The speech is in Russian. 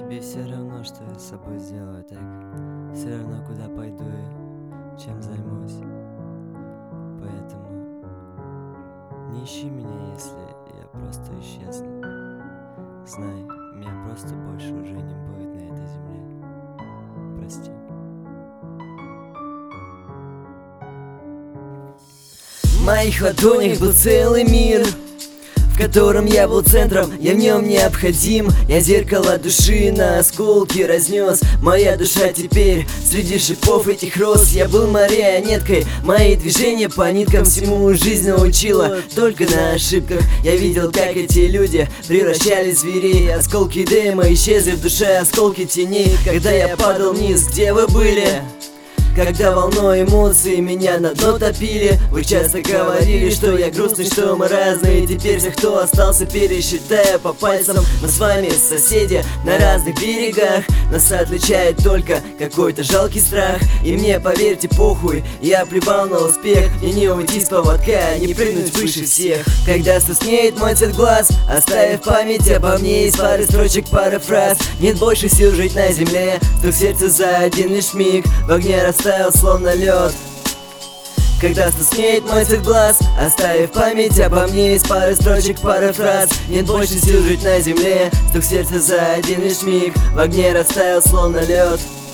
Тебе все равно, что я с собой сделаю, так? Все равно, куда пойду и чем займусь. Поэтому не ищи меня, если я просто исчезну. Знай, меня просто больше уже не будет на этой земле. Прости. В моих ладонях был целый мир, в котором я был центром, я в нем необходим. Я зеркало души на осколки разнес. Моя душа теперь среди шипов этих роз. Я был марионеткой, мои движения по ниткам всему жизнь научила. Только на ошибках я видел, как эти люди превращались в зверей. Осколки дыма исчезли в душе, осколки теней. Когда я падал вниз, где вы были? Когда волной эмоций меня на дно топили. Вы часто говорили, что я грустный, что мы разные. Теперь всех, кто остался, пересчитая по пальцам. Мы с вами соседи на разных берегах. Нас отличает только какой-то жалкий страх. И мне, поверьте, похуй, я плевал на успех. И не уйти с поводка, не прыгнуть выше всех. Когда стуснеет мой цвет глаз, оставив память обо мне из пары строчек, пары фраз. Нет больше сил жить на земле, стук сердца за один лишь миг. В огне растаял словно лед. Когда стуснеет мой цвет глаз, оставив память обо мне из пары строчек, пары фраз. Нет больше сил жить на земле, стук сердца за один лишь миг. В огне растаял словно лед.